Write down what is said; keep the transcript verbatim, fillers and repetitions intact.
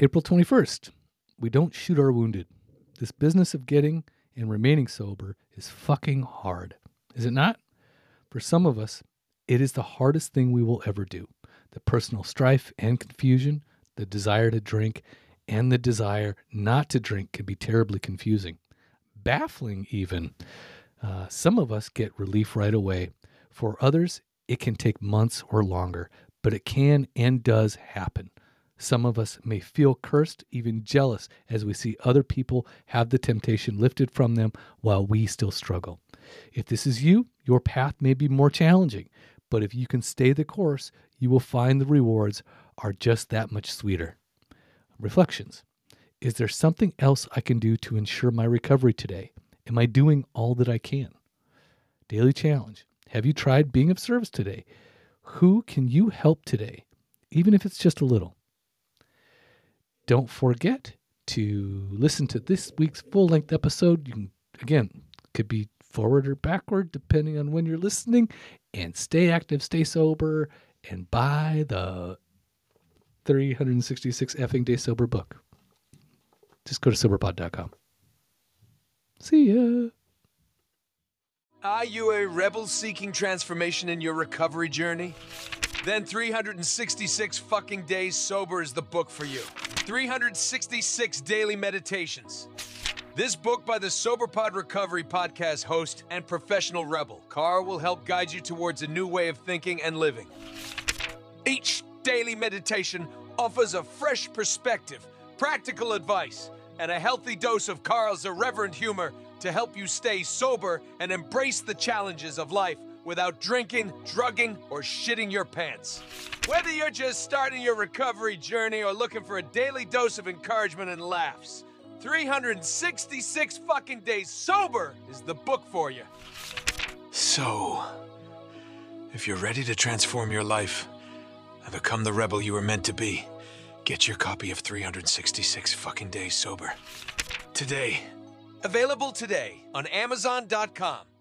April twenty-first. We don't shoot our wounded. This business of getting and remaining sober is fucking hard. Is it not? For some of us, it is the hardest thing we will ever do. The personal strife and confusion, the desire to drink, and the desire not to drink can be terribly confusing. Baffling even. Uh, some of us get relief right away. For others, it can take months or longer, but it can and does happen. Some of us may feel cursed, even jealous, as we see other people have the temptation lifted from them while we still struggle. If this is you, your path may be more challenging, but if you can stay the course, you will find the rewards are just that much sweeter. Reflections. Is there something else I can do to ensure my recovery today? Am I doing all that I can? Daily challenge. Have you tried being of service today? Who can you help today, even if it's just a little? Don't forget to listen to this week's full-length episode. You can, again, could be forward or backward, depending on when you're listening. And stay active, stay sober, and buy the three hundred sixty-six effing Day Sober book. Just go to sober pod dot com. See ya. Are you a rebel seeking transformation in your recovery journey? Then three hundred sixty-six fucking days sober is the book for you. three hundred sixty-six daily meditations. This book by the SoberPod Recovery podcast host and professional rebel, Carl, will help guide you towards a new way of thinking and living. Each daily meditation offers a fresh perspective, practical advice, and a healthy dose of Carl's irreverent humor to help you stay sober and embrace the challenges of life without drinking, drugging, or shitting your pants. Whether you're just starting your recovery journey or looking for a daily dose of encouragement and laughs, three hundred sixty-six fucking days sober is the book for you. So, if you're ready to transform your life and become the rebel you were meant to be, get your copy of three hundred sixty-six fucking days sober today. Available today on amazon dot com.